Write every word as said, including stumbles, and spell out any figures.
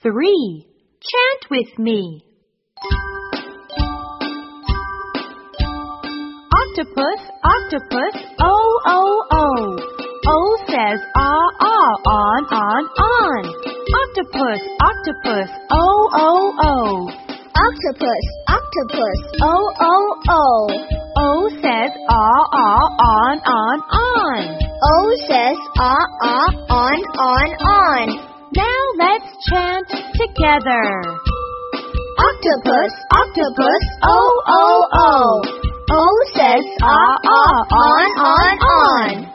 three. Chant with me. Octopus, octopus, oh, oh, oh. O says ah, ah, on, on, on. Octopus, octopus, oh, oh, oh. Octopus, octopus, oh, oh, oh. O says ah, ah, on, on, on. O says ah, ah, on, on, on. Now let's chant together. Octopus, octopus, oh, oh, oh. O says ah, ah, on, on, on.